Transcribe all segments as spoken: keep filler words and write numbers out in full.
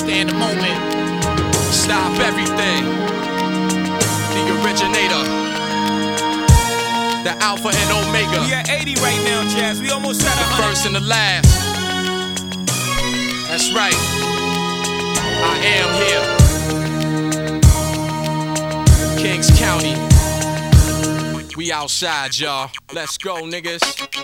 stay in the moment. Stop everything. The originator. The Alpha and Omega. We at eighty right now, Jazz. We almost at one hundred. First and the last. That's right. I am here. Kings County. We outside, y'all. Let's go, niggas.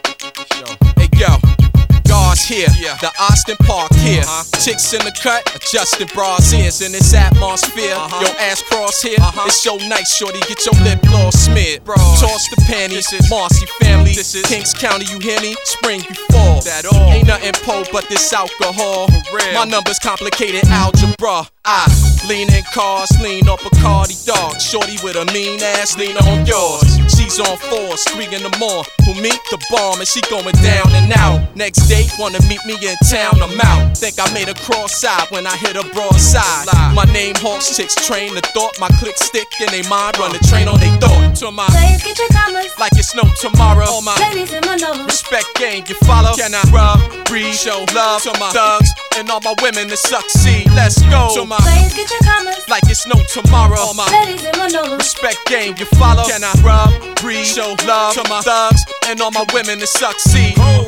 Hey, yo. Guards here, yeah. The Austin Park here. Uh-huh. Chicks in the cut, adjusting bras ears in this atmosphere. Uh-huh. Your ass cross here, uh-huh. It's so nice, shorty. Get your lip gloss smeared. Bro. Toss the panties, this is Marcy family. This is Kings County, you hear me? Spring, you fall. That all. Ain't nothing po but this alcohol. For real. My numbers complicated algebra. I lean in cars, lean on Bacardi dog. Shorty with a mean ass, lean on yours. She's on fours, three in the morning. Who meet the bomb and she going down and out. Next day, wanna meet me in town, I'm out. Think I made a cross-side when I hit a broadside. My name Hawks, chicks train the thought. My click stick in they mind, run the train on they thought. To my players get your commas like it's no tomorrow. All my ladies in my number. Respect game, you follow. Can I rub, breathe, show love to my thugs and all my women to succeed? Let's go. To my players get your commas like it's no tomorrow. All my ladies in my number. Respect game, you follow. Can I rub, breathe, show love to my thugs and all my women to succeed? Oh.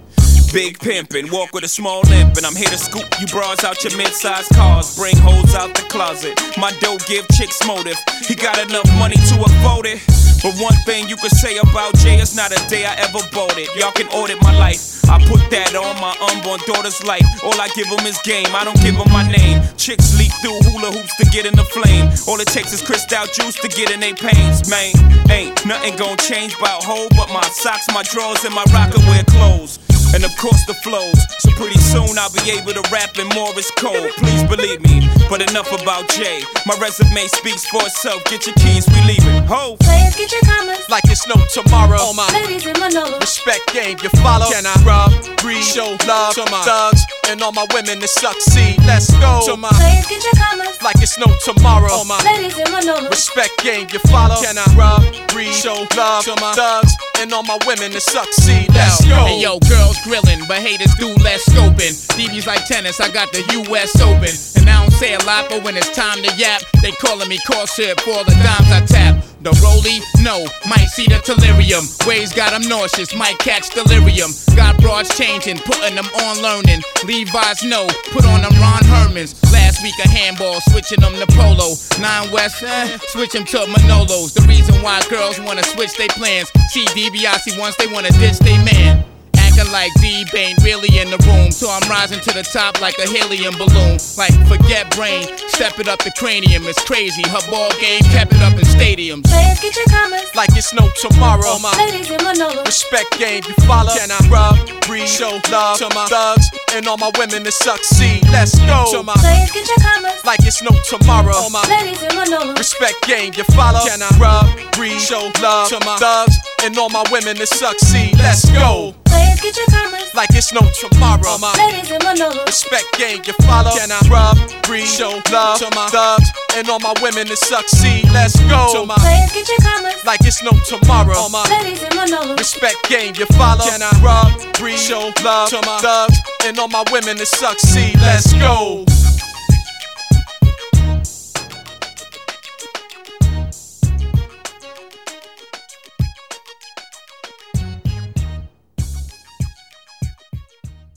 Big pimpin', walk with a small limp, and I'm here to scoop you bras out your mid-sized cars. Bring hoes out the closet. My dough give chicks motive. He got enough money to afford it. But one thing you could say about Jay, it's not a day I ever bought it. Y'all can audit my life. I put that on my unborn daughter's life. All I give them is game, I don't give them my name. Chicks leap through hula hoops to get in the flame. All it takes is crystal juice to get in they pains, man. Ain't nothing gon' change about hoe but my socks, my drawers, and my rocker wear clothes. And of course the flows. So pretty soon I'll be able to rap in Morris code. Please believe me, but enough about Jay. My resume speaks for itself. Get your keys, we leaving. Ho! Players get your commas like it's no tomorrow. All my ladies in my number. Respect game, you follow. Can I rub, breathe, show love to my thugs and all my women to succeed? Let's go. To my players get your commas like it's no tomorrow. All my ladies in my number. Respect game, you follow. Can I rub, breathe, show love to my thugs and all my women to succeed? Let's go. Hey yo, girls grillin', but haters do less scoping. D B's like tennis, I got the U S Open. And I don't say a lot, but when it's time to yap, they calling me corsair for all the dimes I tap. The rollie? No, might see the delirium. Ways got them nauseous, might catch delirium. Got broads changing, putting them on learning. Levi's no, put on them Ron Hermans. Last week a handball, switching them to polo. Nine West, eh, switch them to Manolos. The reason why girls wanna switch they plans. See DiBiase once they wanna ditch they man. Like Deeb ain't really in the room, so I'm rising to the top like a helium balloon. Like forget brain, step it up the cranium. It's crazy, her ball game kept it up in stadiums. Players get your commas like it's no tomorrow. All my ladies in my number. Respect game, you follow. Can I rub, breathe, show love to my thugs and all my women to succeed? Let's go. To my players get your commas like it's no tomorrow. All my ladies in my number. Respect game, you follow. Can I rub, breathe, show love to my thugs and all my women to succeed? Let's go. Players get your commas like it's no tomorrow. All my ladies in my number. Respect game, you follow. Can I rub, breathe, show love to my thugs and all my women to succeed? Let's go. To my players get your commas like it's no tomorrow. All my ladies in my number. Respect game, you follow. Can I rub, breathe, show love to my thugs and all my women to succeed? Let's go.